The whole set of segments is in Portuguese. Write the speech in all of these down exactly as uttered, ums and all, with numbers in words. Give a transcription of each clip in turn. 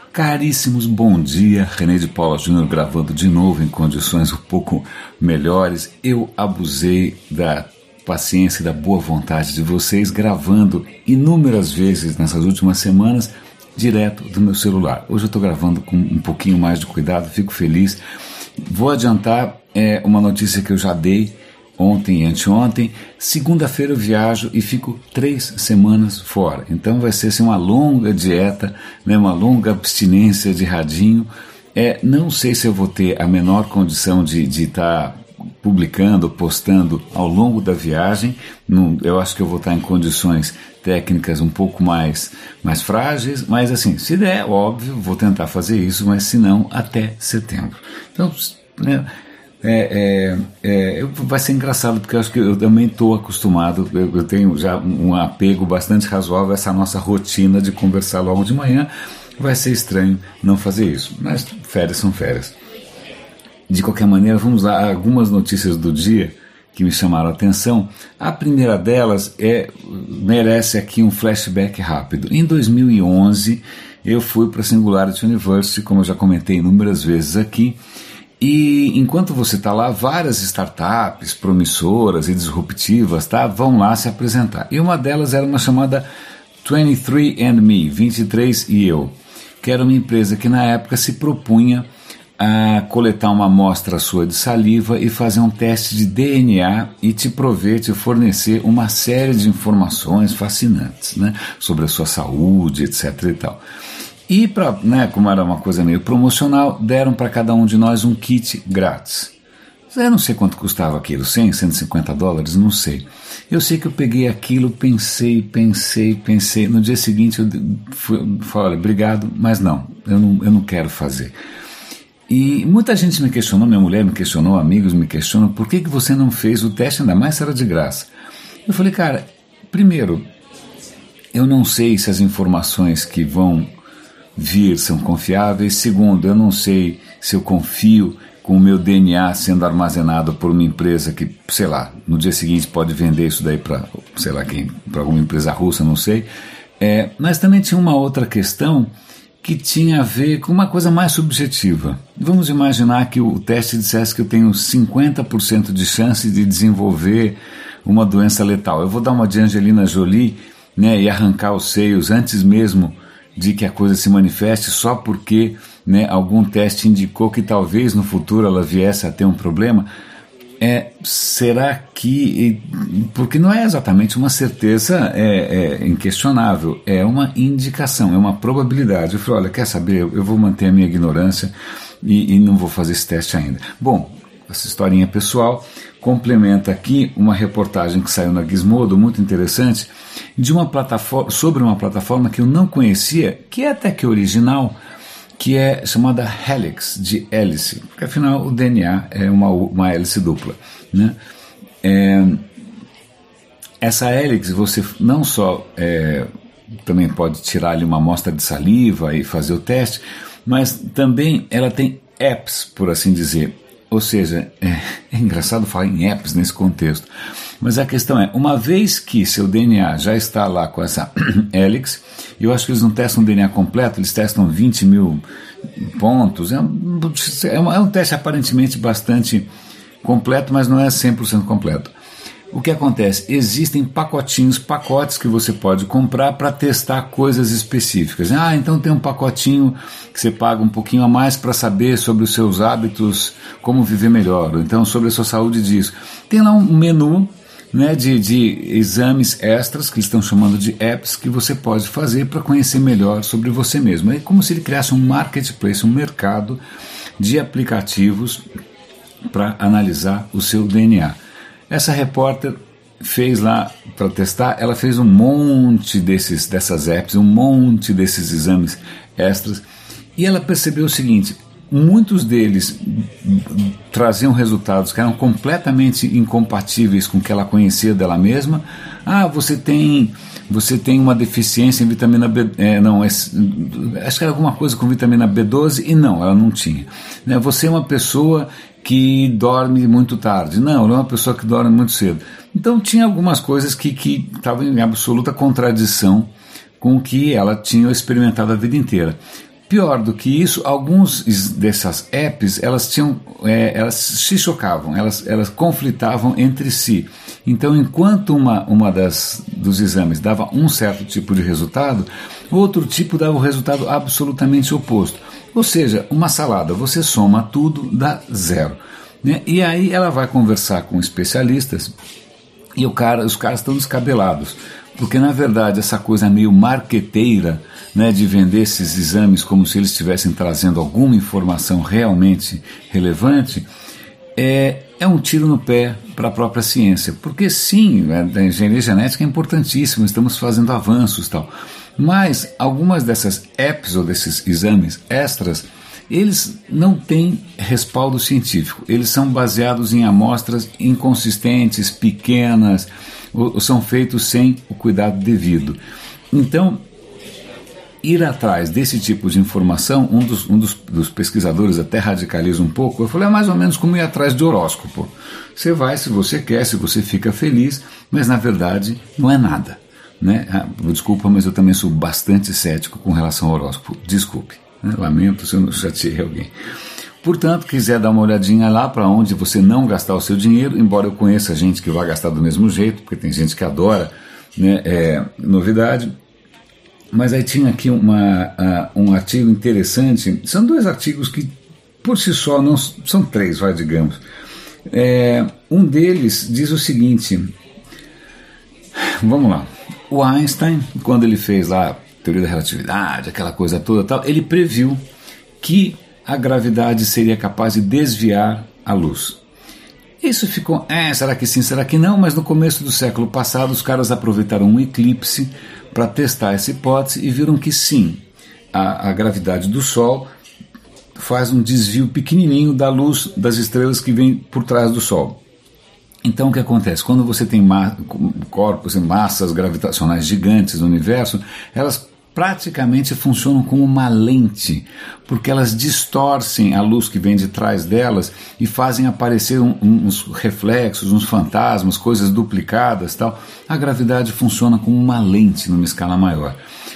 Caríssimos, bom dia. René de Paula Júnior gravando de novo em condições um pouco melhores. Eu abusei da paciência e da boa vontade de vocês gravando inúmeras vezes nessas últimas semanas direto do meu celular. Hoje eu estou gravando com um pouquinho mais de cuidado, fico feliz. Vou adiantar é, uma notícia que eu já dei ontem e anteontem. Segunda-feira eu viajo e fico três semanas fora. Então vai ser assim, uma longa dieta, né, uma longa abstinência de radinho. É, não sei se eu vou ter a menor condição de estar publicando, postando ao longo da viagem. Não, eu acho que eu vou estar em condições técnicas um pouco mais, mais frágeis, mas assim, se der, óbvio, vou tentar fazer isso, mas se não, até setembro. Então, né, É, é, é, vai ser engraçado porque eu acho que eu também estou acostumado, eu, eu tenho já um apego bastante razoável a essa nossa rotina de conversar logo de manhã. Vai ser estranho não fazer isso, mas férias são férias. De qualquer maneira, vamos lá, algumas notícias do dia que me chamaram a atenção. A primeira delas é, merece aqui um flashback rápido. Em dois mil e onze eu fui para a Singularity University, como eu já comentei inúmeras vezes aqui. E enquanto você está lá, várias startups promissoras e disruptivas tá, vão lá se apresentar. E uma delas era uma chamada vinte e três and me, vinte e três e eu, que era uma empresa que na época se propunha a coletar uma amostra sua de saliva e fazer um teste de D N A e te prover, te fornecer uma série de informações fascinantes, né, sobre a sua saúde, etc e tal. E, pra, né, como era uma coisa meio promocional, deram para cada um de nós um kit grátis. Eu não sei quanto custava aquilo, cem, cento e cinquenta dólares, não sei. Eu sei que eu peguei aquilo, pensei, pensei, pensei. No dia seguinte eu fui, falei, obrigado, mas não, eu não, eu não quero fazer. E muita gente me questionou, minha mulher me questionou, amigos me questionam, por que, que você não fez o teste, ainda mais se era de graça? Eu falei, cara, primeiro, eu não sei se as informações que vão vir são confiáveis. Segundo, eu não sei se eu confio com o meu D N A sendo armazenado por uma empresa que, sei lá, no dia seguinte pode vender isso daí para, sei lá quem, para alguma empresa russa, não sei. É, mas também tinha uma outra questão que tinha a ver com uma coisa mais subjetiva. Vamos imaginar que o teste dissesse que eu tenho cinquenta por cento de chance de desenvolver uma doença letal. Eu vou dar uma de Angelina Jolie, né, e arrancar os seios antes mesmo de que a coisa se manifeste só porque, né, algum teste indicou que talvez no futuro ela viesse a ter um problema. É, será que... Porque não é exatamente uma certeza é, é, inquestionável, é uma indicação, é uma probabilidade. Eu falei, olha, quer saber, eu vou manter a minha ignorância e, e não vou fazer esse teste ainda. Bom, essa historinha pessoal complementa aqui uma reportagem que saiu na Gizmodo, muito interessante, de uma plataforma, sobre uma plataforma que eu não conhecia, que é até que original, que é chamada Helix, de hélice, porque afinal o D N A é uma, uma hélice dupla, né? É, essa hélice você não só é, também pode tirar ali uma amostra de saliva e fazer o teste, mas também ela tem apps, por assim dizer. Ou seja, é, é engraçado falar em apps nesse contexto, mas a questão é, uma vez que seu D N A já está lá com essa Helix, eu acho que eles não testam o D N A completo, eles testam vinte mil pontos, é um, é um, é um teste aparentemente bastante completo, mas não é cem por cento completo. O que acontece? Existem pacotinhos, pacotes que você pode comprar para testar coisas específicas. Ah, então tem um pacotinho que você paga um pouquinho a mais para saber sobre os seus hábitos, como viver melhor, ou então sobre a sua saúde disso. Tem lá um menu, né, de, de exames extras, que eles estão chamando de apps, que você pode fazer para conhecer melhor sobre você mesmo. É como se ele criasse um marketplace, um mercado de aplicativos para analisar o seu D N A. Essa repórter fez lá para testar, ela fez um monte desses, dessas apps, um monte desses exames extras, e ela percebeu o seguinte, muitos deles traziam resultados que eram completamente incompatíveis com o que ela conhecia dela mesma. Ah, você tem, você tem uma deficiência em vitamina B, é, não, é, acho que era alguma coisa com vitamina B doze, e não, ela não tinha. Né, você é uma pessoa que dorme muito tarde. Não, ela é uma pessoa que dorme muito cedo. Então tinha algumas coisas que que estavam em absoluta contradição com o que ela tinha experimentado a vida inteira. Pior do que isso, alguns dessas apps, elas tinham, é, elas se chocavam, elas, elas conflitavam entre si. Então, enquanto uma, uma das, dos exames dava um certo tipo de resultado, outro tipo dava o resultado absolutamente oposto. Ou seja, uma salada, você soma tudo, dá zero. Né? E aí ela vai conversar com especialistas e o cara, os caras estão descabelados. Porque, na verdade, essa coisa meio marqueteira, né, de vender esses exames como se eles estivessem trazendo alguma informação realmente relevante, é, é um tiro no pé para a própria ciência. Porque, sim, a engenharia genética é importantíssima, estamos fazendo avanços e tal. Mas algumas dessas apps ou desses exames extras, eles não têm respaldo científico. Eles são baseados em amostras inconsistentes, pequenas, ou são feitos sem o cuidado devido. Então, ir atrás desse tipo de informação, um dos, um dos, dos pesquisadores até radicaliza um pouco. Eu falei, é mais ou menos como ir atrás de horóscopo. Você vai se você quer, se você fica feliz, mas na verdade não é nada. Né? Ah, desculpa, mas eu também sou bastante cético com relação ao horóscopo. Desculpe, né? Lamento se eu não chateei alguém. Portanto, quiser dar uma olhadinha lá para onde você não gastar o seu dinheiro, embora eu conheça gente que vai gastar do mesmo jeito, porque tem gente que adora, né, é, novidade. Mas aí tinha aqui uma, uh, um artigo interessante, são dois artigos que por si só, não são três, vai, digamos. É, um deles diz o seguinte, vamos lá, o Einstein, quando ele fez lá a teoria da relatividade, aquela coisa toda, tal, ele previu que a gravidade seria capaz de desviar a luz. Isso ficou, é, será que sim, será que não? Mas no começo do século passado os caras aproveitaram um eclipse para testar essa hipótese e viram que sim, a, a gravidade do Sol faz um desvio pequenininho da luz das estrelas que vem por trás do Sol. Então o que acontece? Quando você tem ma- corpos e massas gravitacionais gigantes no universo, elas praticamente funcionam como uma lente, porque elas distorcem a luz que vem de trás delas e fazem aparecer um, uns reflexos, uns fantasmas, coisas duplicadas, tal. A gravidade funciona como uma lente numa escala maior.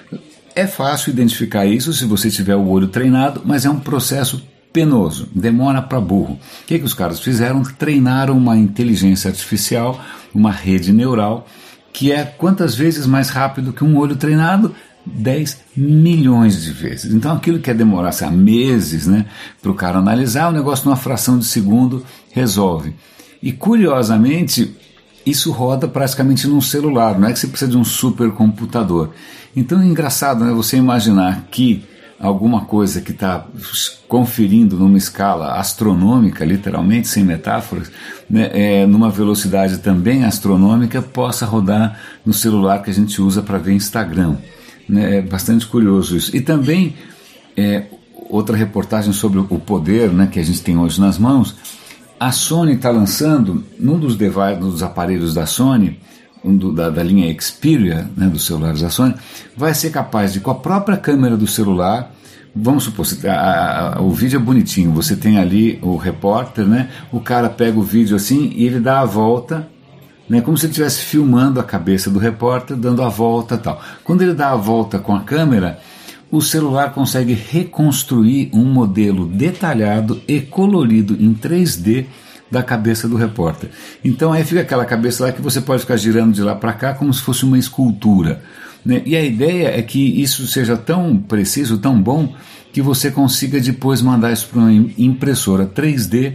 É fácil identificar isso se você tiver o olho treinado, mas é um processo penoso, demora para burro. O que, que os caras fizeram? Treinaram uma inteligência artificial, uma rede neural, que é quantas vezes mais rápido que um olho treinado? dez milhões de vezes. Então aquilo que ia demorar há meses, né, para o cara analisar, o negócio numa fração de segundo resolve. E curiosamente, isso roda praticamente num celular, não é que você precisa de um supercomputador. Então é engraçado, né, você imaginar que alguma coisa que está conferindo numa escala astronômica, literalmente, sem metáforas, né, é, numa velocidade também astronômica, possa rodar no celular que a gente usa para ver Instagram. É bastante curioso isso. E também, é, outra reportagem sobre o poder, né, que a gente tem hoje nas mãos, a Sony está lançando, num dos, device, dos aparelhos da Sony, um do, da, da linha Xperia, né, dos celulares da Sony, vai ser capaz de, com a própria câmera do celular, vamos supor, a, a, o vídeo é bonitinho, você tem ali o repórter, né, o cara pega o vídeo assim e ele dá a volta, né, como se ele estivesse filmando a cabeça do repórter, dando a volta e tal. Quando ele dá a volta com a câmera, o celular consegue reconstruir um modelo detalhado e colorido em três D da cabeça do repórter. Então aí fica aquela cabeça lá que você pode ficar girando de lá para cá como se fosse uma escultura. Né? E a ideia é que isso seja tão preciso, tão bom, que você consiga depois mandar isso para uma impressora três D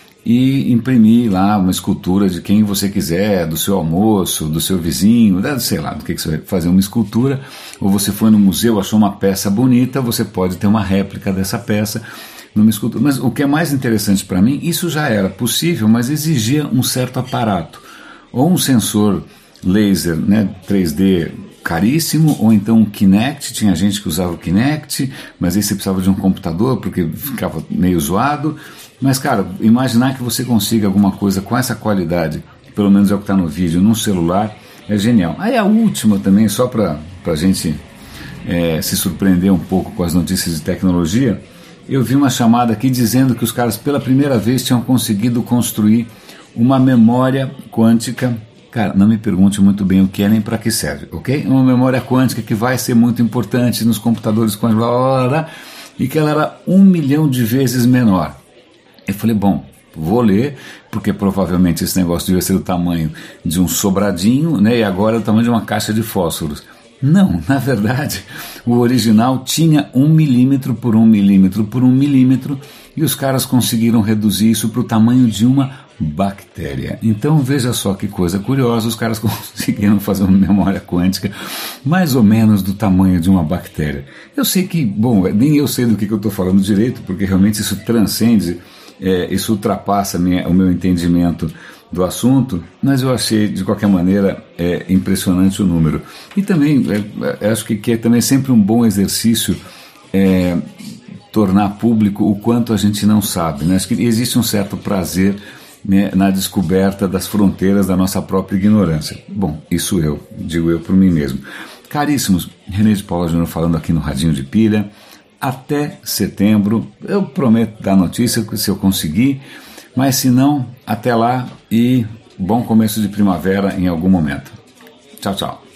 e imprimir lá uma escultura de quem você quiser, do seu almoço, do seu vizinho, sei lá, do que, que você vai fazer uma escultura, ou você foi no museu, achou uma peça bonita, você pode ter uma réplica dessa peça numa escultura. Mas o que é mais interessante para mim, isso já era possível, mas exigia um certo aparato, ou um sensor laser, né, três D caríssimo, ou então um Kinect, tinha gente que usava o Kinect, mas aí você precisava de um computador porque ficava meio zoado. Mas, cara, imaginar que você consiga alguma coisa com essa qualidade, pelo menos é o que está no vídeo, num celular, é genial. Aí a última também, só para a gente é, se surpreender um pouco com as notícias de tecnologia, eu vi uma chamada aqui dizendo que os caras pela primeira vez tinham conseguido construir uma memória quântica. Cara, não me pergunte muito bem o que é nem para que serve, ok? Uma memória quântica que vai ser muito importante nos computadores quânticos, blá, blá, blá, blá. e que ela era um milhão de vezes menor. Eu falei, bom, vou ler, porque provavelmente esse negócio devia ser do tamanho de um sobradinho, né, e agora é o tamanho de uma caixa de fósforos. Não, na verdade, o original tinha um milímetro por um milímetro por um milímetro, e os caras conseguiram reduzir isso para o tamanho de uma bactéria. Então veja só que coisa curiosa, os caras conseguiram fazer uma memória quântica mais ou menos do tamanho de uma bactéria. Eu sei que, bom, nem eu sei do que, que eu estou falando direito, porque realmente isso transcende, é, isso ultrapassa minha, o meu entendimento do assunto, mas eu achei de qualquer maneira é, impressionante o número. E também, é, acho que, que é também sempre um bom exercício é, tornar público o quanto a gente não sabe, né? Acho que existe um certo prazer, né, na descoberta das fronteiras da nossa própria ignorância. Bom, isso eu, digo eu por mim mesmo. Caríssimos, René de Paula Júnior falando aqui no Radinho de Pilha. Até setembro, eu prometo dar notícia se eu conseguir, mas se não, até lá e bom começo de primavera em algum momento. Tchau, tchau.